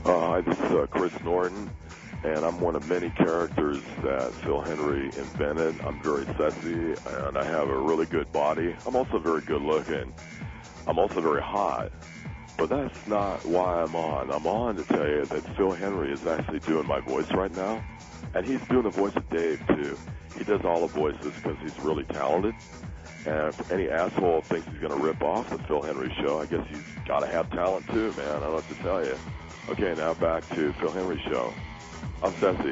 Hi, this is Chris Norton, and I'm one of many characters that Phil Henry invented. I'm very sexy, and I have a really good body. I'm also very good looking. I'm also very hot. But that's not why I'm on. I'm on to tell you that Phil Henry is actually doing my voice right now, and he's doing the voice of Dave, too. He does all the voices because he's really talented. And if any asshole thinks he's going to rip off the Phil Henry show, I guess he's got to have talent, too, man. I don't know what to tell you. Okay, now back to Phil Henry Show. I'm Ceci.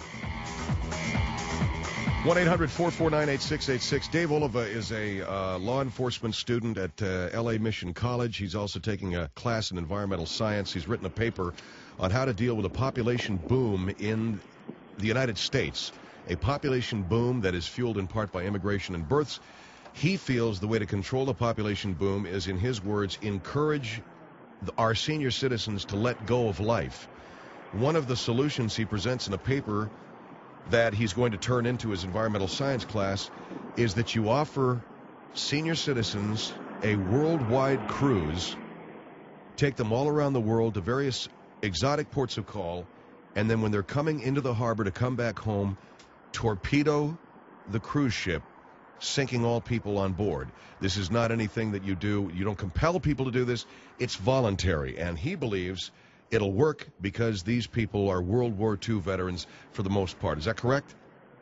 1-800-449-8686. Dave Oliva is a law enforcement student at L.A. Mission College. He's also taking a class in environmental science. He's written a paper on how to deal with a population boom in the United States, a population boom that is fueled in part by immigration and births. He feels the way to control the population boom is, in his words, encourage our senior citizens to let go of life. One of the solutions he presents in a paper that he's going to turn into his environmental science class is that you offer senior citizens a worldwide cruise, take them all around the world to various exotic ports of call, and then when they're coming into the harbor to come back home, torpedo the cruise ship, sinking all people on board. This is not anything that you do. You don't compel people to do this. It's voluntary. And he believes it'll work because these people are World War II veterans for the most part. Is that correct?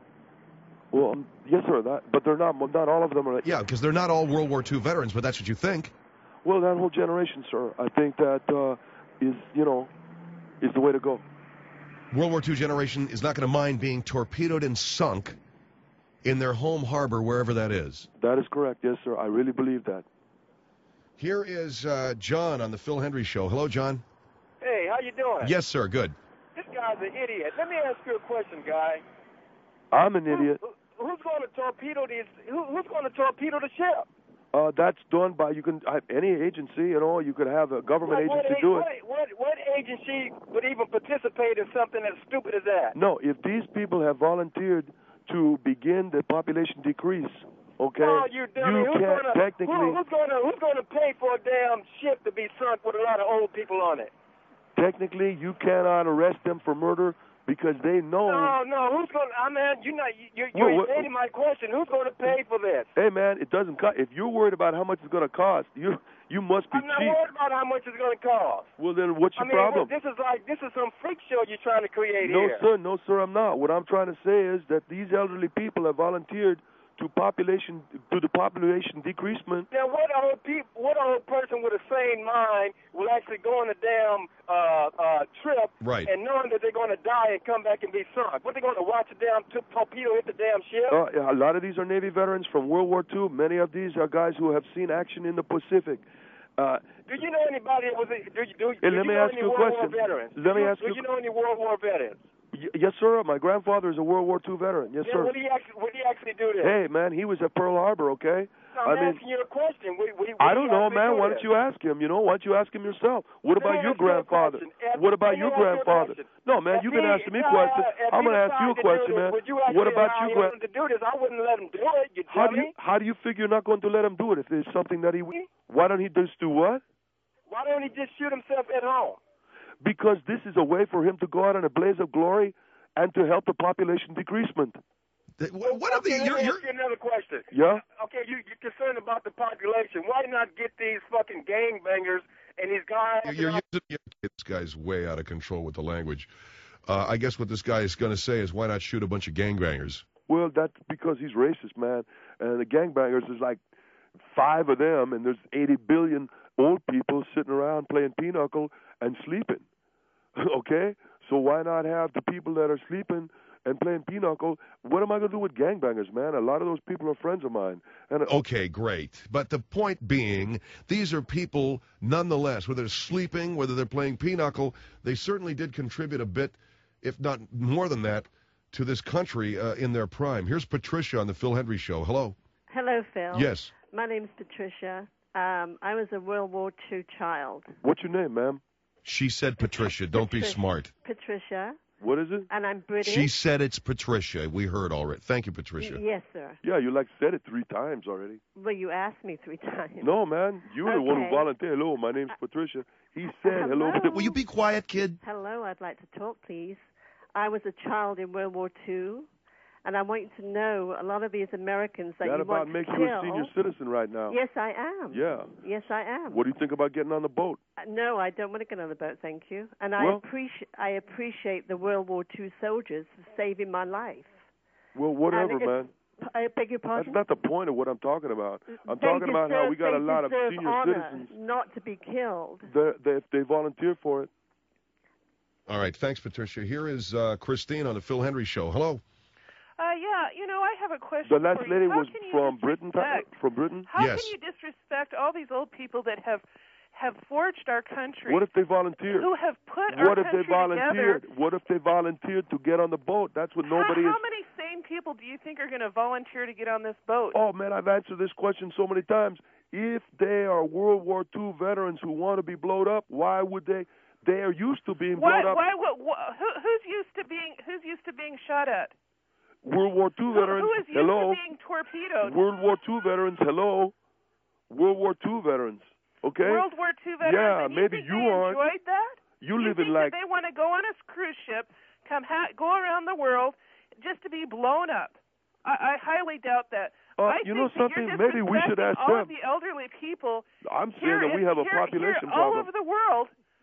Well, yes, sir. But they're not all of them are. Yeah, because they're not all World War II veterans, but that's what you think. Well, that whole generation, sir, I think that is the way to go. World War II generation is not going to mind being torpedoed and sunk in their home harbor, wherever that is. That is correct, yes, sir. I really believe that. Here is John on the Phil Henry Show. Hello, John. Hey, how you doing? Yes, sir, good. This guy's an idiot. Let me ask you a question, guy. I'm an idiot. Who's going to torpedo these? Who's going to torpedo the ship? That's done by any agency. You could have a government agency do it. What agency would even participate in something as stupid as that? No, if these people have volunteered to begin the population decrease, okay? No, you dummy. You can't technically. Who's going to pay for a damn ship to be sunk with a lot of old people on it? Technically, you cannot arrest them for murder because they know. No. Who's going? You're evading my question. Who's going to pay for this? Hey, man, it doesn't cost. If you're worried about how much it's going to cost, you must be cheap. I'm not worried about how much it's going to cost. Well, then what's your problem? This is some freak show you're trying to create here. No, sir, I'm not. What I'm trying to say is that these elderly people have volunteered to the population decreasement. Now, what old person with a sane mind will actually go on a damn trip, right, and knowing that they're going to die and come back and be sunk? What, they going to watch a damn torpedo hit the damn ship? A lot of these are Navy veterans from World War II. Many of these are guys who have seen action in the Pacific. Do you know anybody? Let me ask you a question. Do you know any World War veterans? Yes, sir. My grandfather is a World War II veteran. Yes, sir. What did he actually do there? Hey, man, he was at Pearl Harbor, okay? I'm asking you a question. I don't know, man. Why don't you ask him? Why don't you ask him yourself? What about your grandfather? What about your grandfather? No, man, you've been asking me questions. I'm going to ask you a question, man. What about you, to do this? I wouldn't let him do it. You dummy. How do you figure you're not going to let him do it if there's something that why don't he just do what? Why don't he just shoot himself at home? Because this is a way for him to go out in a blaze of glory and to help the population decreasement. What are Let me ask you another question. Yeah? Okay, you're concerned about the population. Why not get these fucking gangbangers and these guys? This guy's way out of control with the language. I guess what this guy is going to say is, why not shoot a bunch of gangbangers? Well, that's because he's racist, man. And the gangbangers, there's like 5 of them, and there's 80 billion old people sitting around playing pinochle and sleeping. Okay? So why not have the people that are sleeping and playing pinochle? What am I going to do with gangbangers, man? A lot of those people are friends of mine. Okay, great. But the point being, these are people, nonetheless, whether they're sleeping, whether they're playing pinochle, they certainly did contribute a bit, if not more than that, to this country in their prime. Here's Patricia on the Phil Henry Show. Hello. Hello, Phil. Yes. My name's Patricia. I was a World War II child. What's your name, ma'am? She said Patricia. Don't be smart. Patricia. What is it? And I'm British. She said it's Patricia. We heard already. Thank you, Patricia. Yes, sir. Yeah, you like said it 3 times already. Well, you asked me 3 times. No, man. You were the one who Okay. volunteered. Hello, my name's Patricia. He said hello. Hello. Will you be quiet, kid? Hello, I'd like to talk, please. I was a child in World War II, and I want you to know a lot of these Americans that That you about want to makes kill. you a senior citizen right now. Yes, I am. Yeah. Yes, I am. What do you think about getting on the boat? No, I don't want to get on the boat, thank you. And Well- I appreciate the World War II soldiers for saving my life. Well, whatever, And man. I beg your That's pardon? not the point of what I'm talking about. I'm They talking about how we got a deserve- lot of they deserve senior honor citizens. not to be killed. They volunteer for it. All right, thanks, Patricia. Here is Christine on the Phil Henry Show. Hello. Yeah, I have a question The last for you. lady How was can you from Britain. disrespect- From Britain. How Yes. can you disrespect all these old people that have forged our country? What if they volunteered? Who have put our What if country they volunteered? together? What if they volunteered to get on the boat? That's what nobody how is. many sane people do you think are going to volunteer to get on this boat? Oh man, I've answered this question so many times. If they are World War II veterans who want to be blown up, why would they? They are used to being blown up. Who's used to being shot at? World War II veterans. Who is used Hello. to being torpedoed? World War II veterans. Hello. World War II veterans. Okay. World War II veterans. Yeah, and maybe think you they aren't. enjoyed that? You You live think in like. that they want to go on a cruise ship, go around the world, just to be blown up? I highly doubt that. I You think know that something? You're Maybe we should disrespecting ask all them. of the elderly people. I'm here saying that we have a here, population all problem. over the world.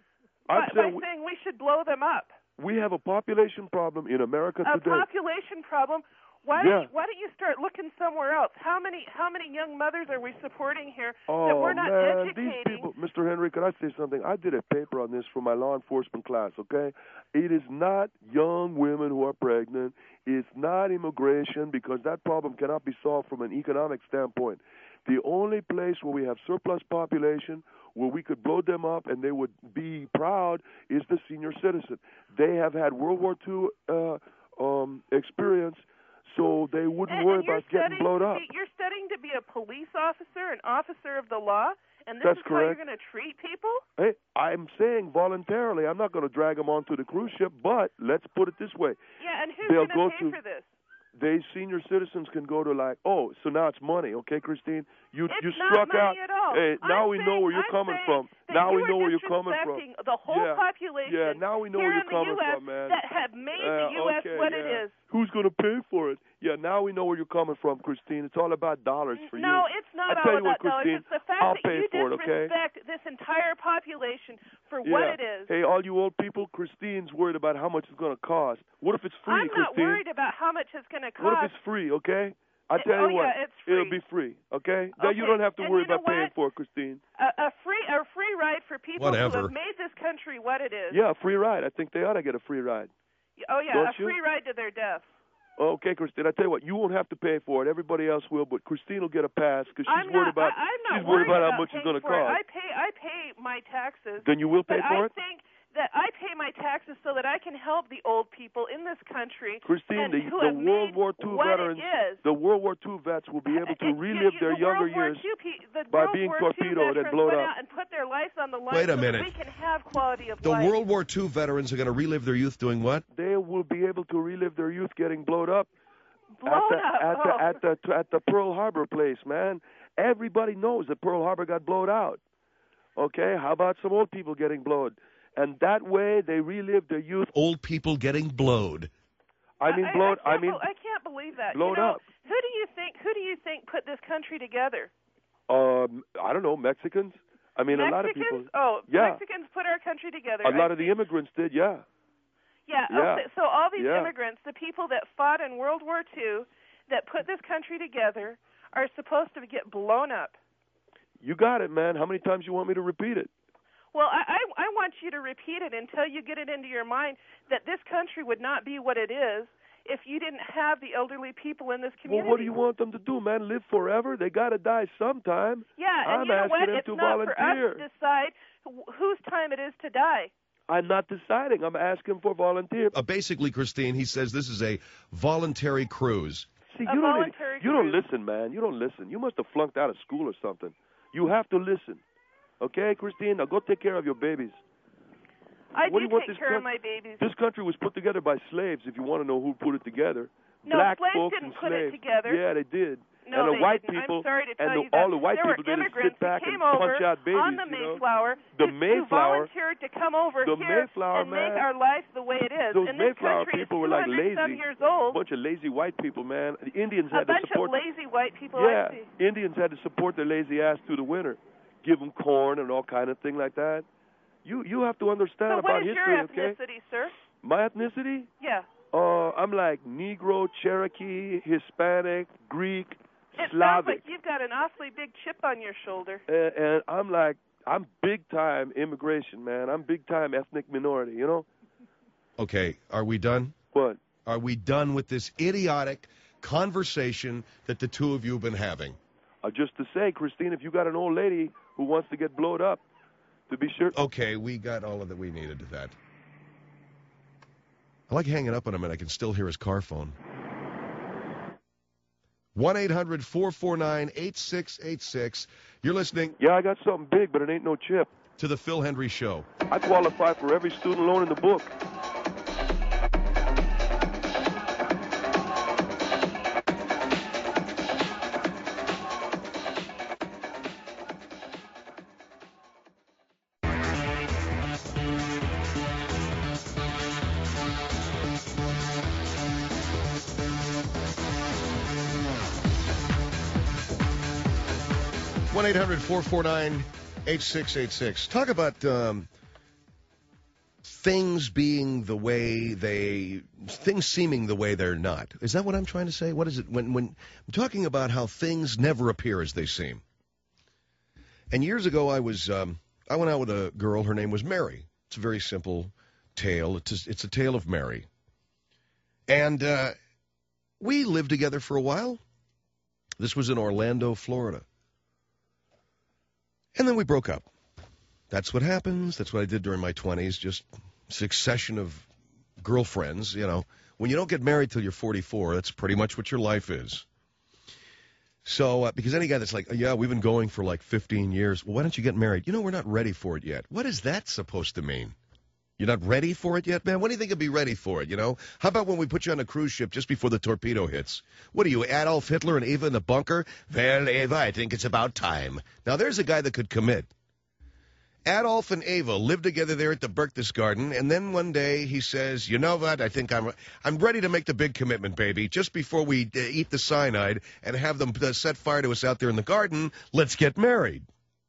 I'm by saying saying we should blow them up. we have a population problem in America A today. population problem. Why don't you start looking somewhere else? How many young mothers are we supporting here that we're not man, educating? these people, Mr. Henry, could I say something? I did a paper on this for my law enforcement class, okay? It is not young women who are pregnant. It's not immigration because that problem cannot be solved from an economic standpoint. The only place where we have surplus population, where we could blow them up and they would be proud, is the senior citizen. They have had World War II experience, so they wouldn't worry about getting blown up. You're studying to be a police officer, an officer of the law, and this That's is how you're correct. going to treat people? Hey, I'm saying voluntarily. I'm not going to drag them onto the cruise ship, but let's put it this way. Yeah, and who's They'll going go to pay to- for this? They senior citizens can go to like, oh, so now it's money, okay, Christine? You It's struck not money out. at all. Hey, now we know where you're I'm coming saying from. that Now you we know are where you're coming from. disrespecting the whole Yeah. population Yeah, now we know here where you're in coming the U.S. from, man. that have made the U.S. okay, what yeah. it is. Who's going to pay for it? Yeah, now we know where you're coming from, Christine. It's all about dollars for you. No, it's not I tell all you what, about dollars. Christine, It's the fact I'll that pay you for it, okay? disrespect this entire population for Yeah. what it is. Hey, all you old people, Christine's worried about how much it's going to cost. What if it's free, I'm not Christine? worried about how much it's going to cost. What if it's free, okay? I tell you what, yeah, it's free. it'll be free, okay? Now you Okay, don't have to and worry you know about paying what? for it, Christine. A free ride for people Whatever. who have made this country what it is. Yeah, a free ride. I think they ought to get a free ride. Oh yeah, Don't a you? free ride to their death. Okay, Christine. I tell you what, you won't have to pay for it. Everybody else will, but Christine will get a pass because she's I'm worried not, about. I'm not she's worried about how about much it's paying going to for it. cost. I pay my taxes. Then you will pay but for I it. think that I pay my taxes so that I can help the old people in this country. Christine, and the who have World made War II what veterans, it is. the World War II vets will be able to relive their the younger World War years. II the by World being War torpedoed II and blown went up. out and put their lives on the line Wait a so minute. that we can have quality of The life. World War II veterans are going to relive their youth doing what? They will be able to relive their youth getting blown up. Blown up. At the Pearl Harbor place, man. Everybody knows that Pearl Harbor got blown out. Okay, how about some old people getting blown? And that way they relive their youth. Old people getting blowed. I can't believe that. blown up. Who do you think put this country together? I don't know, Mexicans. I mean, Mexicans? a lot of people. Oh, Yeah. Mexicans put our country together. A lot of the immigrants did, yeah. Yeah. Yeah. Okay, so all these Yeah. immigrants, the people that fought in World War II, that put this country together, are supposed to get blown up. You got it, man. How many times you want me to repeat it? Well, I want you to repeat it until you get it into your mind that this country would not be what it is if you didn't have the elderly people in this community. Well, what do you want them to do, man? Live forever? They got to die sometime. Yeah, and I'm you know asking what? them It's to not volunteer. for us to decide whose time it is to die. I'm not deciding. I'm asking for volunteers. Basically, Christine, he says this is a voluntary cruise. See, A you voluntary don't cruise. listen, man. You don't listen. You must have flunked out of school or something. You have to listen. Okay, Christine? Now go take care of your babies. I what do do you want take this care of country? my babies. This country was put together by slaves, if you want to know who put it together. No, Black slaves folks didn't and put it slaves. together. Yeah, they did. No, and the they white didn't. people, I'm sorry to tell and you that. all the white there people were didn't sit immigrants back who and came over punch out babies. on the Mayflower, The who Mayflower, volunteered to come over the here Mayflower, and make man. our life the way it is. Those And this Mayflower country people is were like 200 some lazy, years a old. bunch of lazy white people, man. The Indians A had to bunch support. of lazy white people. Yeah, I see. Indians had to support their lazy ass through the winter, give them corn and all kind of thing like that. You have to understand So about what is history, your ethnicity, okay? sir? My ethnicity? Yeah. I'm like Negro, Cherokee, Hispanic, Greek, It sounds Slavic. like you've got an awfully big chip on your shoulder. And I'm big time immigration, man. I'm big time ethnic minority, you know? Okay, are we done? What? Are we done with this idiotic conversation that the two of you have been having? Just to say, Christine, if you got an old lady who wants to get blowed up, to be sure. Okay, we got all of that we needed to that. I like hanging up on him, and I can still hear his car phone. 1-800-449-8686. You're listening Yeah, I got something big, but it ain't no chip. to the Phil Hendry Show. I qualify for every student loan in the book. One 1-800-449-8686. Talk about things being the way things seeming the way they're not. Is that what I'm trying to say? What is it? When I'm talking about how things never appear as they seem. And years ago, I went out with a girl. Her name was Mary. It's a very simple tale. It's a tale of Mary. And we lived together for a while. This was in Orlando, Florida. And then we broke up. That's what happens. That's what I did during my 20s, just succession of girlfriends, you know. When you don't get married till you're 44, that's pretty much what your life is. So, because any guy that's like, yeah, we've been going for like 15 years, well, why don't you get married? You know, we're not ready for it yet. What is that supposed to mean? You're not ready for it yet? Man, when do you think you'll be ready for it, you know? How about when we put you on a cruise ship just before the torpedo hits? What are you, Adolf Hitler and Eva in the bunker? Well, Eva, I think it's about time. Now, there's a guy that could commit. Adolf and Eva lived together there at the Berchtesgaden, and then one day he says, you know what, I think I'm ready to make the big commitment, baby. Just before we eat the cyanide and have them set fire to us out there in the garden, let's get married.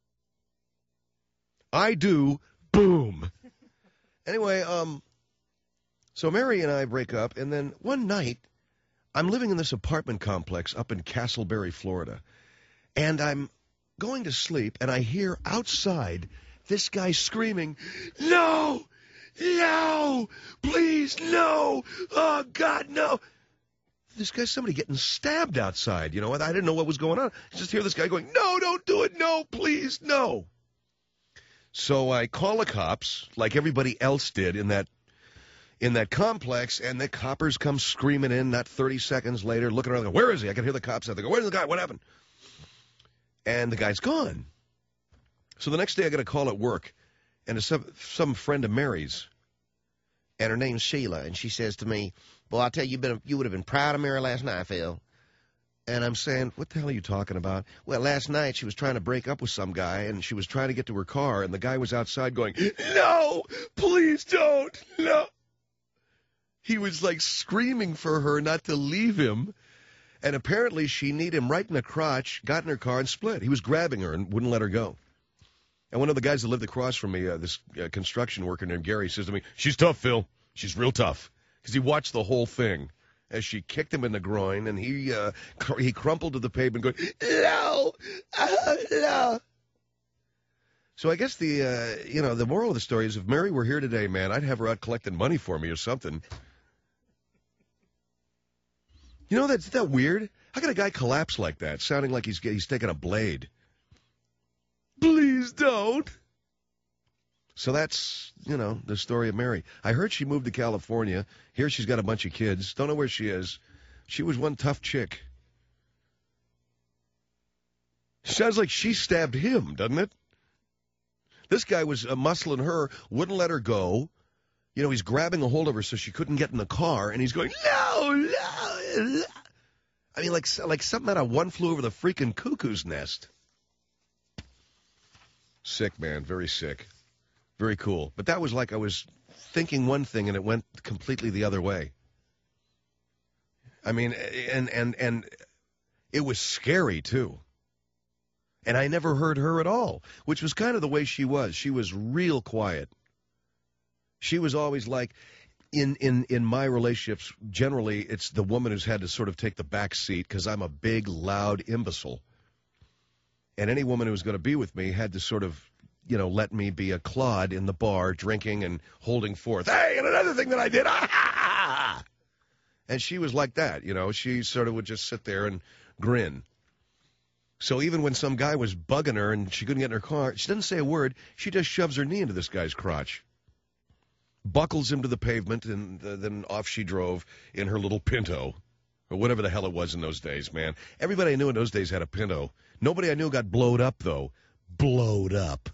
I do. Boom. Anyway, so Mary and I break up, and then one night, I'm living in this apartment complex up in Castleberry, Florida, and I'm going to sleep, and I hear outside this guy screaming, no, no, please, no, oh, God, no. This guy's somebody getting stabbed outside, you know, and I didn't know what was going on. I just hear this guy going, no, don't do it, no, please, no. So I call the cops, like everybody else did in that complex, and the coppers come screaming in, not 30 seconds later, looking around, where is he? I can hear the cops out there go, where's the guy? What happened? And the guy's gone. So the next day I got a call at work, and it's some friend of Mary's, and her name's Sheila, and she says to me, well, I'll tell you, you would have been proud of Mary last night, Phil. And I'm saying, what the hell are you talking about? Well, last night she was trying to break up with some guy, and she was trying to get to her car, and the guy was outside going, no, please don't, no. He was like screaming for her not to leave him, and apparently she kneed him right in the crotch, got in her car, and split. He was grabbing her and wouldn't let her go. And one of the guys that lived across from me, this construction worker named Gary, says to me, she's tough, Phil. She's real tough. Because he watched the whole thing as she kicked him in the groin, and he crumpled to the pavement going, no, no. So I guess the moral of the story is if Mary were here today, man, I'd have her out collecting money for me or something. You know, that's that weird? How can a guy collapse like that, sounding like he's taking a blade? Please don't. So that's, the story of Mary. I heard she moved to California. Here she's got a bunch of kids. Don't know where she is. She was one tough chick. Sounds like she stabbed him, doesn't it? This guy was muscling her, wouldn't let her go, You know, he's grabbing a hold of her so she couldn't get in the car, and he's going, no, no, no. I mean, like something out of One Flew Over the Freaking Cuckoo's Nest. Sick, man. Very sick. Very cool. But that was like I was thinking one thing, and it went completely the other way. I mean, and it was scary, too. And I never heard her at all, which was kind of the way she was. She was real quiet. She was always like, in my relationships, generally, it's the woman who's had to sort of take the back seat because I'm a big, loud imbecile. And any woman who was going to be with me had to sort of, you know, let me be a clod in the bar, drinking and holding forth. Hey, and another thing that I did, ah! And she was like that, you know. She sort of would just sit there and grin. So even when some guy was bugging her and she couldn't get in her car, she doesn't say a word. She just shoves her knee into this guy's crotch, buckles him to the pavement, and then off she drove in her little Pinto, or whatever the hell it was in those days, man. Everybody I knew in those days had a Pinto. Nobody I knew got blowed up, though. Blowed up.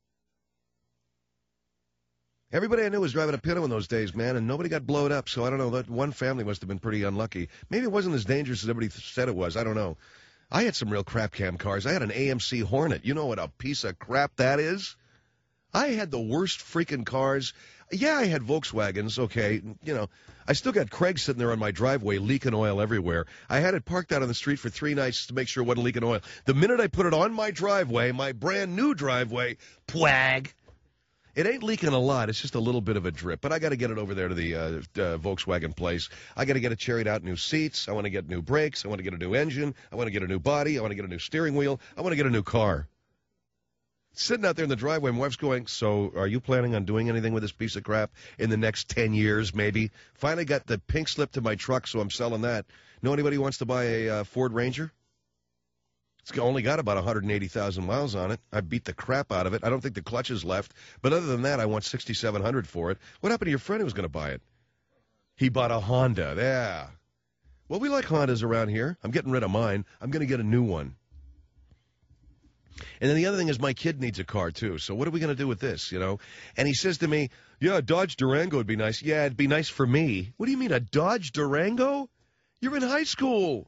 Everybody I knew was driving a Pinto in those days, man, and nobody got blowed up. So I don't know. That one family must have been pretty unlucky. Maybe it wasn't as dangerous as everybody said it was. I don't know. I had some real crap cam cars. I had an AMC Hornet. You know what a piece of crap that is? I had the worst freaking cars. Yeah, I had Volkswagens, okay. You know, I still got Craig sitting there on my driveway leaking oil everywhere. I had it parked out on the street for 3 nights to make sure it wasn't leaking oil. The minute I put it on my driveway, my brand new driveway, pwag. It ain't leaking a lot. It's just a little bit of a drip. But I got to get it over there to the Volkswagen place. I got to get it cherried out, new seats. I want to get new brakes. I want to get a new engine. I want to get a new body. I want to get a new steering wheel. I want to get a new car. Sitting out there in the driveway, my wife's going, so are you planning on doing anything with this piece of crap in the next 10 years, maybe? Finally got the pink slip to my truck, so I'm selling that. Know anybody who wants to buy a Ford Ranger? It's only got about 180,000 miles on it. I beat the crap out of it. I don't think the clutch is left. But other than that, I want $6,700 for it. What happened to your friend who was going to buy it? He bought a Honda. Yeah. Well, we like Hondas around here. I'm getting rid of mine. I'm going to get a new one. And then the other thing is my kid needs a car, too. So what are we going to do with this, you know? And he says to me, yeah, a Dodge Durango would be nice. Yeah, it'd be nice for me. What do you mean, a Dodge Durango? You're in high school.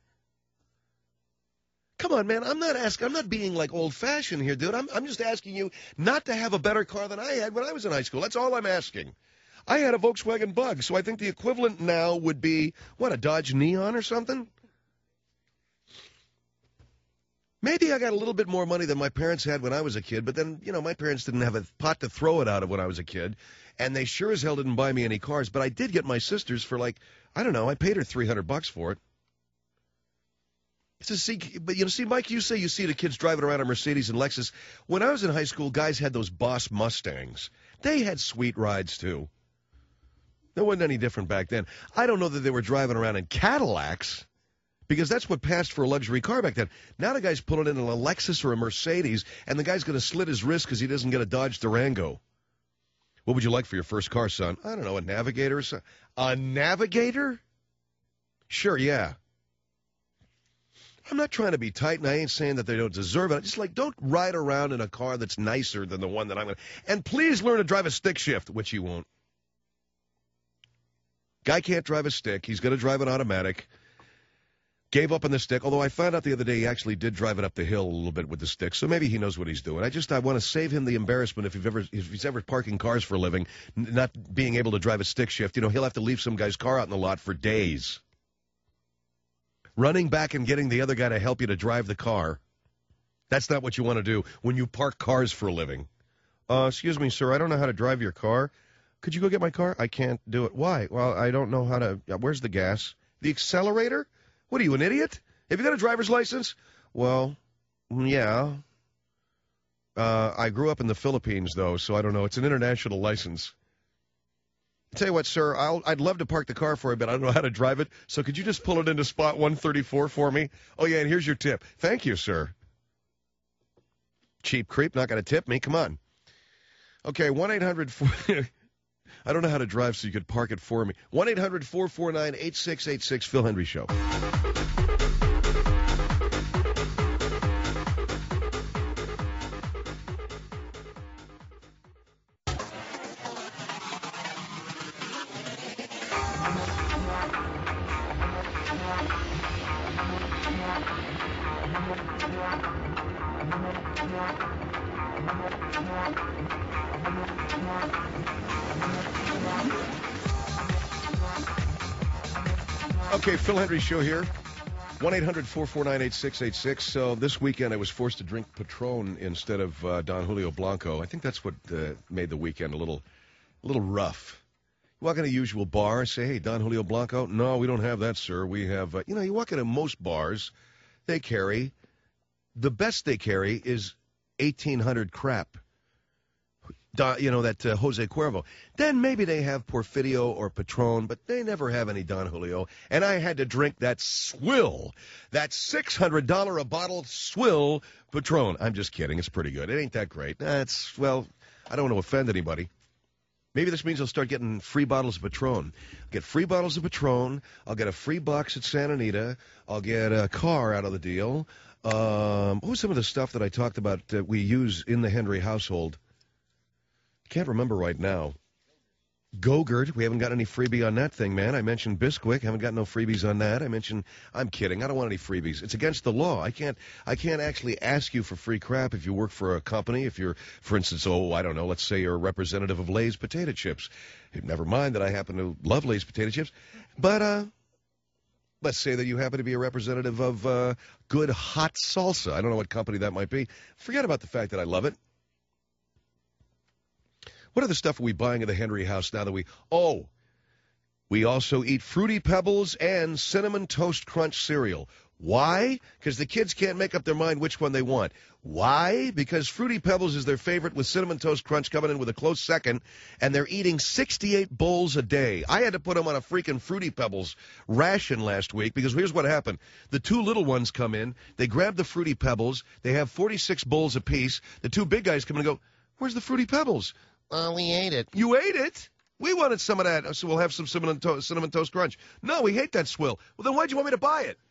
Come on, man. I'm not being like old-fashioned here, dude. I'm just asking you not to have a better car than I had when I was in high school. That's all I'm asking. I had a Volkswagen Bug, so I think the equivalent now would be, what, a Dodge Neon or something? Maybe I got a little bit more money than my parents had when I was a kid, but then, you know, my parents didn't have a pot to throw it out of when I was a kid, and they sure as hell didn't buy me any cars, but I did get my sister's for like, I don't know, I paid her $300 for it. But, you know, see, Mike, you say you see the kids driving around a Mercedes and Lexus. When I was in high school, guys had those Boss Mustangs. They had sweet rides, too. There wasn't any different back then. I don't know that they were driving around in Cadillacs, because that's what passed for a luxury car back then. Now the guy's pulling in a Lexus or a Mercedes, and the guy's going to slit his wrist because he doesn't get a Dodge Durango. What would you like for your first car, son? I don't know, a Navigator or something. A Navigator? Sure, yeah. I'm not trying to be tight, and I ain't saying that they don't deserve it. I just like, don't ride around in a car that's nicer than the one that I'm going to. And please learn to drive a stick shift, which you won't. Guy can't drive a stick. He's going to drive an automatic. Gave up on the stick, although I found out the other day he actually did drive it up the hill a little bit with the stick, so maybe he knows what he's doing. I want to save him the embarrassment if he's ever parking cars for a living, not being able to drive a stick shift. You know, he'll have to leave some guy's car out in the lot for days. Running back and getting the other guy to help you to drive the car, that's not what you want to do when you park cars for a living. Excuse me, sir, I don't know how to drive your car. Could you go get my car? I can't do it. Why? Well, I don't know how to. Where's the gas? The accelerator? What are you, an idiot? Have you got a driver's license? Well, yeah. I grew up in the Philippines, though, so I don't know. It's an international license. I tell you what, sir, I'd love to park the car for you, but I don't know how to drive it, so could you just pull it into spot 134 for me? Oh, yeah, and here's your tip. Thank you, sir. Cheap creep, not going to tip me. Come on. Okay, 1-800... I don't know how to drive, so you could park it for me. 1-800-449-8686, Phil Hendry Show. Okay, Phil Hendry Show here. 1-800-449-8686. So this weekend I was forced to drink Patron instead of Don Julio Blanco. I think that's what made the weekend a little rough. You walk in a usual bar, say, hey, Don Julio Blanco? No, we don't have that, sir. We have, you walk into most bars, they carry, the best they carry is 1800 crap. That Jose Cuervo. Then maybe they have Porfirio or Patron, but they never have any Don Julio. And I had to drink that swill, that $600 a bottle swill Patron. I'm just kidding. It's pretty good. It ain't that great. I don't want to offend anybody. Maybe this means I'll start getting free bottles of Patron. I'll get free bottles of Patron. I'll get a free box at Santa Anita. I'll get a car out of the deal. What was some of the stuff that I talked about that we use in the Hendry household? Can't remember right now. Go-Gurt, we haven't got any freebie on that thing, man. I mentioned Bisquick, haven't got no freebies on that. I'm kidding, I don't want any freebies. It's against the law. I can't actually ask you for free crap if you work for a company, if you're, for instance, let's say you're a representative of Lay's potato chips. Never mind that I happen to love Lay's potato chips, but let's say that you happen to be a representative of Good Hot Salsa. I don't know what company that might be. Forget about the fact that I love it. What other stuff are we buying at the Hendry house now that we also eat Fruity Pebbles and Cinnamon Toast Crunch cereal. Why? Because the kids can't make up their mind which one they want. Why? Because Fruity Pebbles is their favorite with Cinnamon Toast Crunch coming in with a close second, and they're eating 68 bowls a day. I had to put them on a freaking Fruity Pebbles ration last week because here's what happened. The two little ones come in, they grab the Fruity Pebbles, they have 46 bowls apiece. The two big guys come in and go, where's the Fruity Pebbles? We ate it. You ate it? We wanted some of that, so we'll have some Cinnamon Toast Crunch. No, we hate that swill. Well, then why'd you want me to buy it?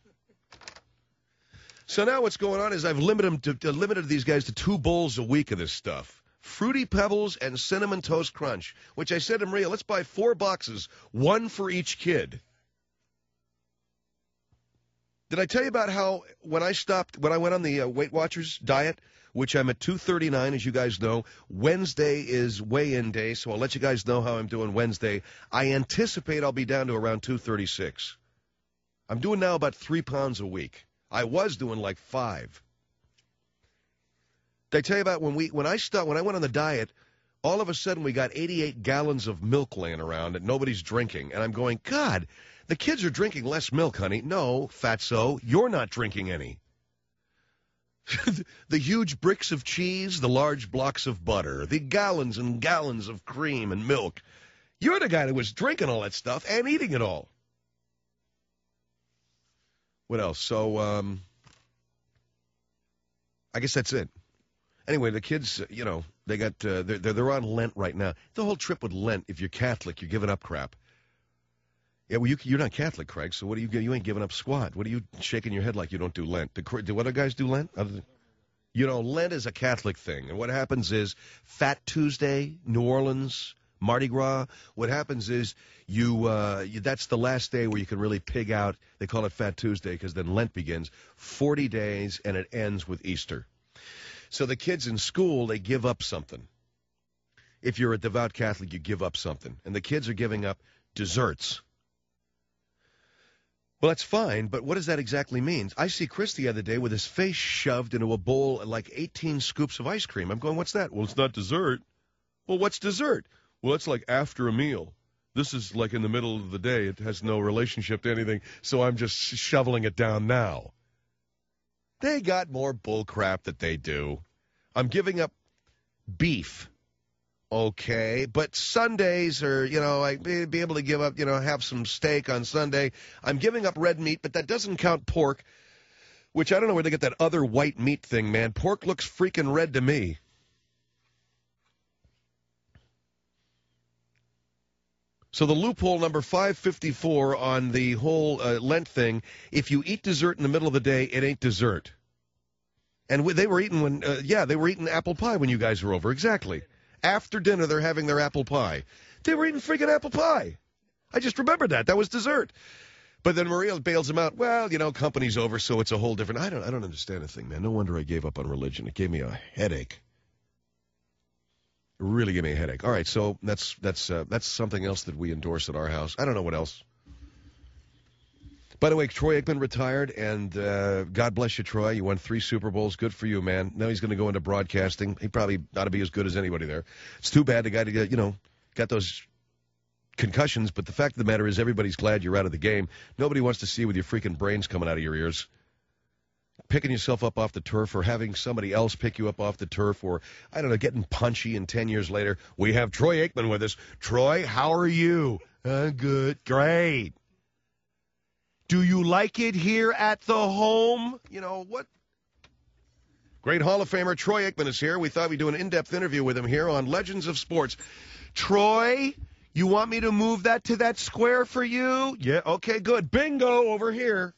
So now what's going on is I've limited these guys to 2 bowls a week of this stuff. Fruity Pebbles and Cinnamon Toast Crunch, which I said to Maria, let's buy 4 boxes, 1 for each kid. Did I tell you about how when I went on the Weight Watchers diet, which I'm at 239, as you guys know. Wednesday is weigh-in day, so I'll let you guys know how I'm doing Wednesday. I anticipate I'll be down to around 236. I'm doing now about 3 pounds a week. I was doing like 5. Did I tell you about when I went on the diet, all of a sudden we got 88 gallons of milk laying around and nobody's drinking. And I'm going, God, the kids are drinking less milk, honey. No, fatso, you're not drinking any. The huge bricks of cheese, the large blocks of butter, the gallons and gallons of cream and milk. You're the guy that was drinking all that stuff and eating it all. What else? So, I guess that's it. Anyway, the kids, they got they're on Lent right now. The whole trip with Lent, if you're Catholic, you're giving up crap. Yeah, well, you're not Catholic, Craig, so you ain't giving up squat. What are you shaking your head like you don't do Lent? Do other guys do Lent? Lent is a Catholic thing, and what happens is Fat Tuesday, New Orleans, Mardi Gras, what happens is that's the last day where you can really pig out. They call it Fat Tuesday because then Lent begins, 40 days, and it ends with Easter. So the kids in school, they give up something. If you're a devout Catholic, you give up something, and the kids are giving up desserts. Well, that's fine, but what does that exactly mean? I see Chris the other day with his face shoved into a bowl like 18 scoops of ice cream. I'm going, what's that? Well, it's not dessert. Well, what's dessert? Well, it's like after a meal. This is like in the middle of the day. It has no relationship to anything, so I'm just shoveling it down now. They got more bull crap that they do. I'm giving up beef. Okay, but Sundays are, I'd be able to give up, have some steak on Sunday. I'm giving up red meat, but that doesn't count pork, which I don't know where they get that other white meat thing, man. Pork looks freaking red to me. So the loophole number 554 on the whole Lent thing, if you eat dessert in the middle of the day, it ain't dessert. And they were eating they were eating apple pie when you guys were over, exactly. After dinner, they're having their apple pie. They were eating freaking apple pie. I just remembered that. That was dessert. But then Maria bails him out. Well, company's over, so it's a whole different... I don't understand a thing, man. No wonder I gave up on religion. It gave me a headache. It really gave me a headache. All right, so that's something else that we endorse at our house. I don't know what else. By the way, Troy Aikman retired, and God bless you, Troy. You won 3 Super Bowls. Good for you, man. Now he's going to go into broadcasting. He probably ought to be as good as anybody there. It's too bad the guy got those concussions, but the fact of the matter is everybody's glad you're out of the game. Nobody wants to see you with your freaking brains coming out of your ears. Picking yourself up off the turf or having somebody else pick you up off the turf or, I don't know, getting punchy and 10 years later, we have Troy Aikman with us. Troy, how are you? Good. Great. Do you like it here at the home? What? Great Hall of Famer Troy Aikman is here. We thought we'd do an in-depth interview with him here on Legends of Sports. Troy, you want me to move that to that square for you? Yeah, okay, good. Bingo over here.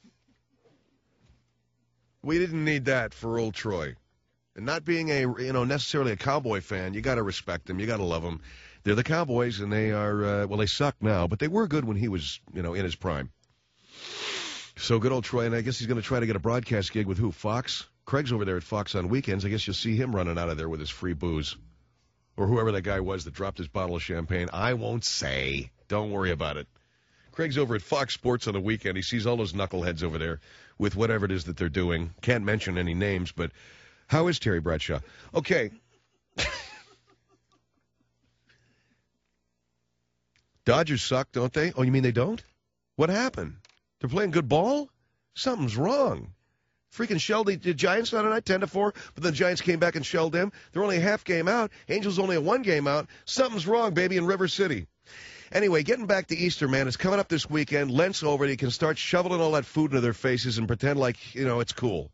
We didn't need that for old Troy. And not being necessarily a Cowboy fan, you got to respect them. You got to love them. They're the Cowboys, and they are, they suck now, but they were good when he was, in his prime. So good old Troy, and I guess he's going to try to get a broadcast gig with who? Fox? Craig's over there at Fox on weekends. I guess you'll see him running out of there with his free booze. Or whoever that guy was that dropped his bottle of champagne. I won't say. Don't worry about it. Craig's over at Fox Sports on the weekend. He sees all those knuckleheads over there with whatever it is that they're doing. Can't mention any names, but how is Terry Bradshaw? Okay. Dodgers suck, don't they? Oh, you mean they don't? What happened? They're playing good ball? Something's wrong. Freaking shelled the Giants the other night, 10-4, but the Giants came back and shelled them. They're only a half game out. Angels only a 1 game out. Something's wrong, baby, in River City. Anyway, getting back to Easter, man, it's coming up this weekend. Lent's over, and you can start shoveling all that food into their faces and pretend like, it's cool.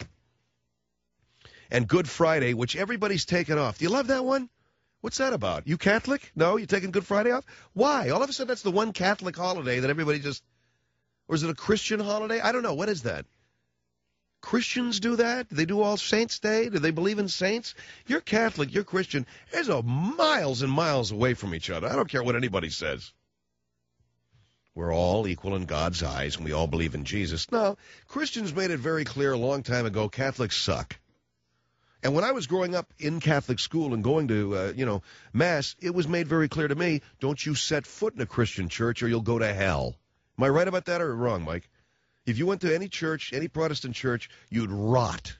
And Good Friday, which everybody's taking off. Do you love that one? What's that about? You Catholic? No? You taking Good Friday off? Why? All of a sudden, that's the one Catholic holiday that everybody just... Or is it a Christian holiday? I don't know. What is that? Christians do that? Do they do All Saints Day? Do they believe in saints? You're Catholic, you're Christian. There's miles and miles away from each other. I don't care what anybody says. We're all equal in God's eyes, and we all believe in Jesus. No, Christians made it very clear a long time ago, Catholics suck. And when I was growing up in Catholic school and going to, Mass, it was made very clear to me, don't you set foot in a Christian church or you'll go to hell. Am I right about that or wrong, Mike? If you went to any church, any Protestant church, you'd rot.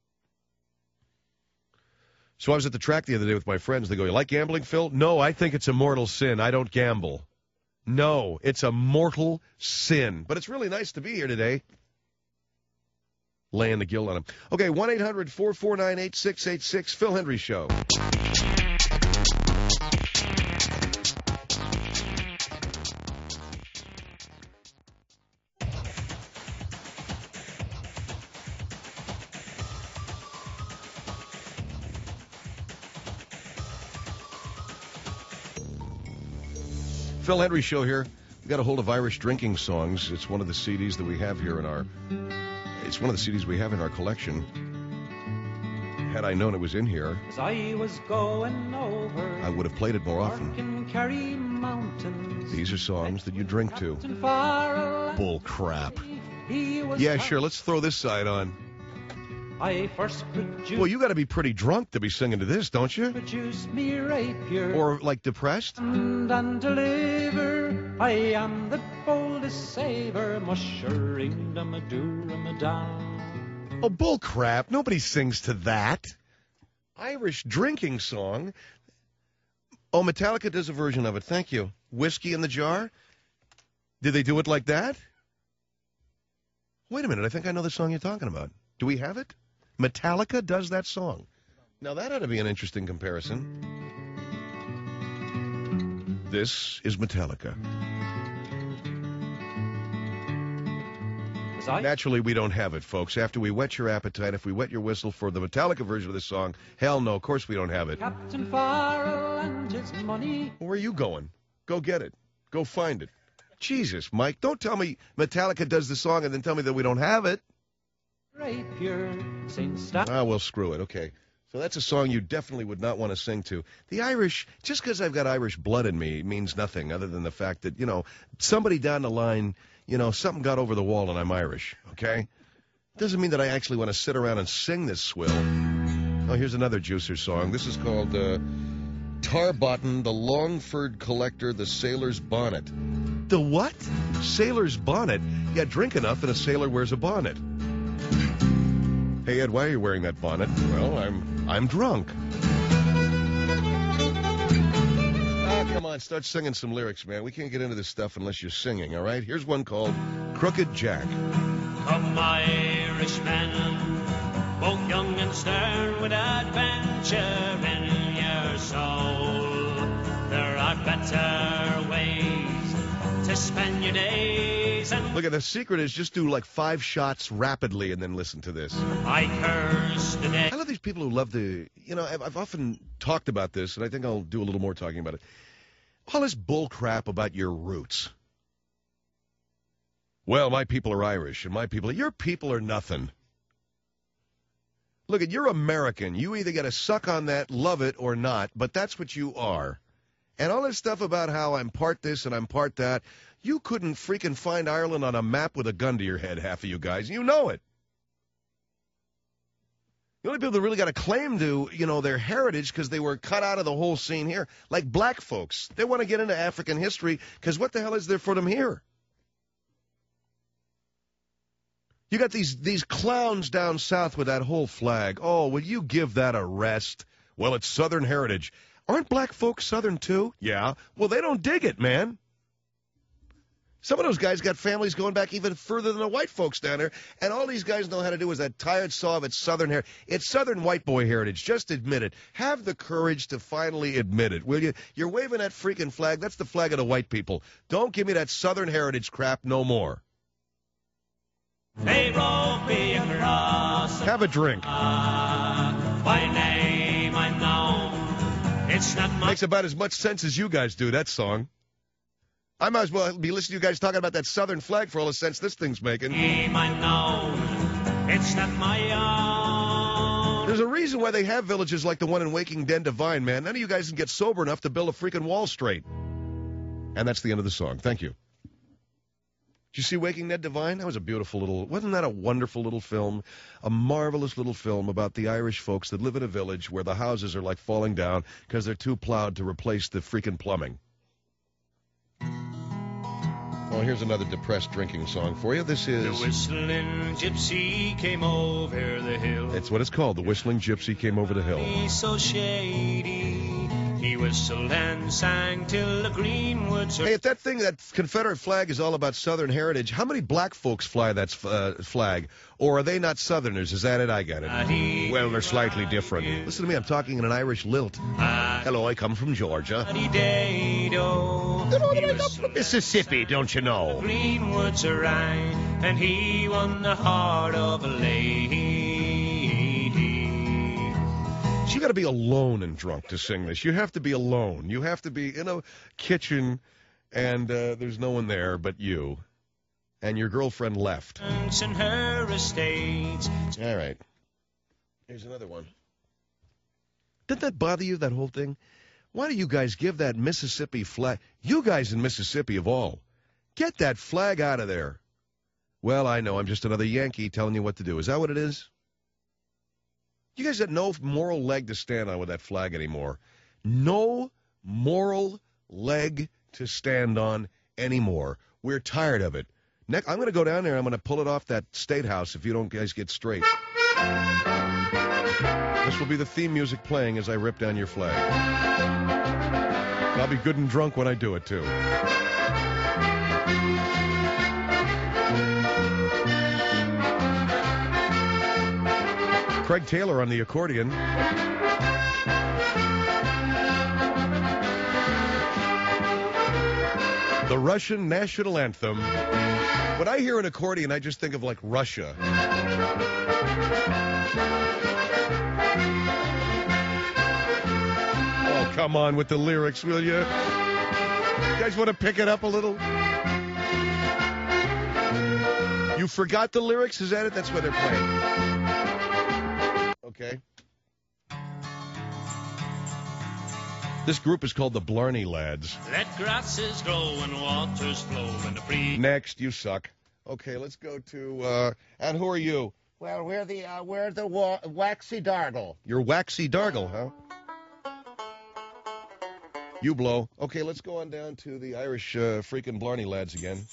So I was at the track the other day with my friends. They go, you like gambling, Phil? No, I think it's a mortal sin. I don't gamble. No, it's a mortal sin. But it's really nice to be here today. Laying the guilt on him. Okay, 1-800-449-8686, Phil Hendry Show. Phil Hendry Show here. We got a hold of Irish drinking songs. It's one of the CDs that we have here in our. It's one of the CDs we have in our collection. Had I known it was in here, as I was going over, I would have played it more often. These are songs that you drink to. Bull crap. Yeah, sure. Let's throw this side on. I first produced. Well, you got to be pretty drunk to be singing to this, don't you? Produce me rapier. Or like depressed? And deliver. I am the boldest saver. Mushering the Madura. Oh, bull crap. Nobody sings to that. Irish drinking song. Oh, Metallica does a version of it. Thank you. Whiskey in the Jar? Did they do it like that? Wait a minute. I think I know the song you're talking about. Do we have it? Metallica does that song. Now, that ought to be an interesting comparison. This is Metallica. Naturally, we don't have it, folks. After we whet your appetite, if we wet your whistle for the Metallica version of this song, hell no, of course we don't have it. Captain Farrell and his money. Where are you going? Go get it. Go find it. Jesus, Mike, don't tell me Metallica does the song and then tell me that we don't have it. Rapier, Ah, well, screw it. Okay. So that's a song you definitely would not want to sing to. The Irish, just because I've got Irish blood in me means nothing other than the fact that, somebody down the line, something got over the wall and I'm Irish, okay? Doesn't mean that I actually want to sit around and sing this swill. Oh, here's another Juicer song. This is called Tarbotton, the Longford Collector, the Sailor's Bonnet. The what? Sailor's bonnet? Yeah, drink enough and a sailor wears a bonnet. Hey, Ed, why are you wearing that bonnet? Well, I'm drunk. Come on, start singing some lyrics, man. We can't get into this stuff unless you're singing, all right? Here's one called Crooked Jack. Come, Irishmen, both young and stern, with adventure in your soul. There are better ways to spend your days. And look, the secret is just do like 5 shots rapidly and then listen to this. I curse the day. I love these people who love to, I've often talked about this, and I think I'll do a little more talking about it. All this bull crap about your roots. Well, my people are Irish, and your people are nothing. Look, you're American. You either got to suck on that, love it, or not, but that's what you are. And all this stuff about how I'm part this and I'm part that, you couldn't freaking find Ireland on a map with a gun to your head, half of you guys. You know it. The only people that really got a claim to, their heritage because they were cut out of the whole scene here, like black folks. They want to get into African history because what the hell is there for them here? You got these clowns down south with that whole flag. Oh, will you give that a rest? Well, it's Southern heritage. Aren't black folks Southern too? Yeah. Well, they don't dig it, man. Some of those guys got families going back even further than the white folks down there, and all these guys know how to do is that tired saw of it's Southern heritage. It's Southern white boy heritage. Just admit it. Have the courage to finally admit it, will you? You're waving that freaking flag. That's the flag of the white people. Don't give me that Southern heritage crap no more. They wrote me across. Have a drink. By name I'm known. It's not my. Makes about as much sense as you guys do, that song. I might as well be listening to you guys talking about that Southern flag for all the sense this thing's making. Name I'm known. It's not my own. There's a reason why they have villages like the one in Waking Den Divine, man. None of you guys can get sober enough to build a freaking wall straight. And that's the end of the song. Thank you. Did you see Waking Ned Divine? That was a beautiful little, wasn't that a wonderful little film? A marvelous little film about the Irish folks that live in a village where the houses are like falling down because they're too plowed to replace the freaking plumbing. Oh, here's another depressed drinking song for you. This is... The Whistling Gypsy came over the hill. That's what it's called. The Whistling Gypsy came over the hill. He's so shady. He whistled and sang till the greenwoods... Hey, if that thing, that Confederate flag is all about Southern heritage, how many black folks fly that flag? Or are they not Southerners? Is that it? I got it. Well, they're slightly different. Listen to me. I'm talking in an Irish lilt. Hello, I come from Georgia. You know that I come from Mississippi, don't you know? Greenwoods are right, and he won the heart of a lady. You got to be alone and drunk to sing this. You have to be alone. You have to be in a kitchen, and there's no one there but you. And your girlfriend left. In her estates. All right. Here's another one. Didn't that bother you, that whole thing? Why do you guys give that Mississippi flag? You guys in Mississippi of all. Get that flag out of there. Well, I know. I'm just another Yankee telling you what to do. Is that what it is? You guys got no moral leg to stand on with that flag anymore. No moral leg to stand on anymore. We're tired of it. I'm going to go down there and I'm going to pull it off that State House if you don't guys get straight. This will be the theme music playing as I rip down your flag. I'll be good and drunk when I do it, too. Craig Taylor on the accordion. The Russian national anthem. When I hear an accordion, I just think of, like, Russia. Oh, come on with the lyrics, will you? You guys want to pick it up a little? You forgot the lyrics? Is that it? That's what they're playing. Okay. This group is called the Blarney Lads. Let grasses grow and waters flow and the free. Next, you suck. Okay, let's go to, and who are you? Well, we're the Waxy Dargle. You're Waxy Dargle, huh? You blow. Okay, let's go on down to the Irish freaking Blarney Lads again.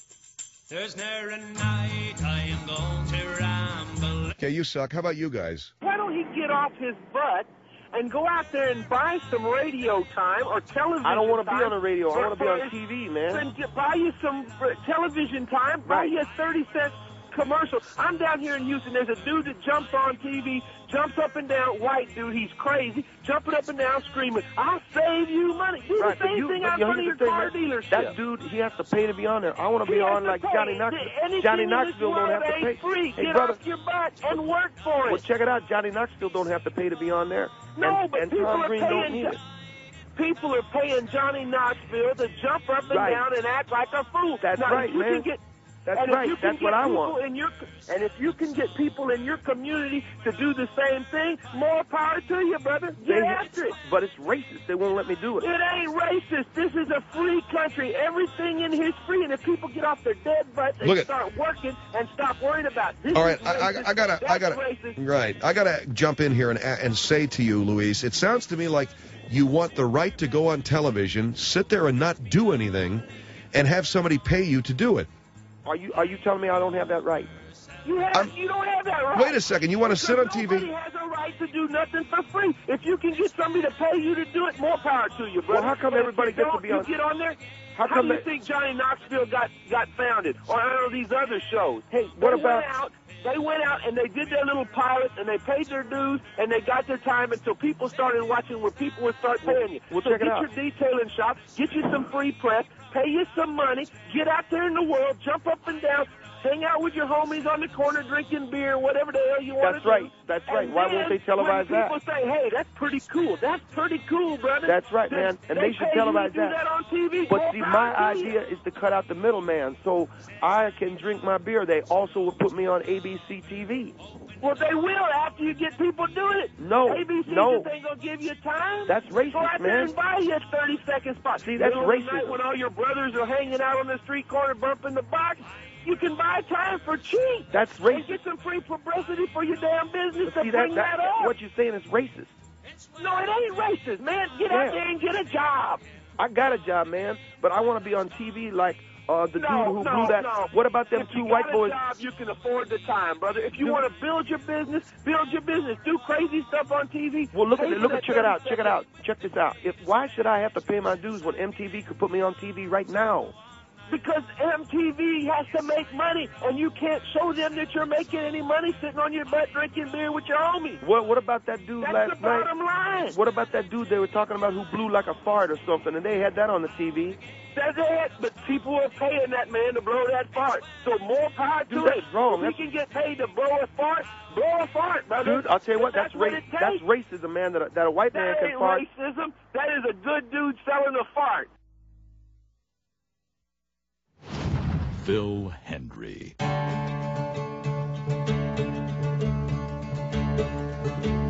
There's ne'er a night I am going to ramble. Okay, you suck. How about you guys? Why don't he get off his butt and go out there and buy some radio time or television time? I don't want to be on the radio. I want to be on his- TV, man. And buy you some television time. Buy you a 30-cent commercial. I'm down here in Houston. There's a dude that jumps on TV, jumps up and down, white dude, he's crazy, jumping up and down, screaming, I'll save you money. Do the same thing out in front of your car dealership. That dude, he has to pay to be on there. I want to be on like Johnny Knoxville. Johnny Knoxville don't have to pay. Free. Hey, Get brother. off your butt and work for it. Well, check it out. Johnny Knoxville don't have to pay to be on there. No, but and people Tom are Green don't need paying. it. People are paying Johnny Knoxville to jump up and Right. down and act like a fool. That's now, right, if you man. Can get, That's and right. If you can That's get what I people want. and if you can get people in your community to do the same thing, more power to you, brother. Get after it. But it's racist. They won't let me do it. It ain't racist. This is a free country. Everything in here is free, and if people get off their dead butts and start working and stop worrying about this, All right, is racist, I gotta, racist. right. I gotta jump in here and say to you, Luis, it sounds to me like you want the right to go on television, sit there and not do anything, and have somebody pay you to do it. Are you telling me I don't have that right? You don't have that right. Wait a second. You want to sit on TV? Nobody has a right to do nothing for free. If you can get somebody to pay you to do it, more power to you, brother. Well, how come But everybody if you gets to don't, be on? You get on there. How How come do you think Johnny Knoxville got founded, or I don't know these other shows? Hey, what about? They went out and they did their little pilots and they paid their dues and they got their time until people started watching where people would start paying you. Well, so check it get out. your detailing shop, get you some free press, pay you some money, get out there in the world, jump up and down, hang out with your homies on the corner drinking beer, whatever the hell you want to That's right. do. That's right. And Why then won't they televise when that? people say, hey, that's pretty cool. That's pretty cool, brother. That's right, man. And they should pay you to televise do that on TV. But More see, power my to you. idea is to cut out the middleman, so I can drink my beer. They also would put me on ABC TV. Well, they will after you get people doing it. No, ABC no. just ain't gonna give you time. That's racist, Go out there man. and buy you a 30-second spot. See, that's Middle of the night racism. when all your brothers are hanging out on the street corner bumping the box, you can buy time for cheap. That's And racist. get some free publicity for your damn business See, to bring that up. what you're saying is racist. No, it ain't racist, man. Get out there and get a job. I got a job, man, but I want to be on TV like the dude who blew that. No. What about them If two you white got boys? a job, you can afford the time, brother. If you want to build your business, build your business. Do crazy stuff on TV. Well, look at Pay it. for Look that at check it out. 30 Check it out. Check this out. Why should I have to pay my dues when MTV could put me on TV right now? Because MTV has to make money, and you can't show them that you're making any money sitting on your butt drinking beer with your homies. What about that dude That's last the bottom night? line. What about that dude they were talking about who blew like a fart or something, and they had that on the TV? That's it. But people are paying that man to blow that fart. So more power to Dude, it. that's wrong. If we can get paid to blow a fart, brother. Dude, I'll tell you what, that's what it takes. That's racism, man. That a white man That can ain't fart. racism. That is a good dude selling a fart. Phil Hendrie.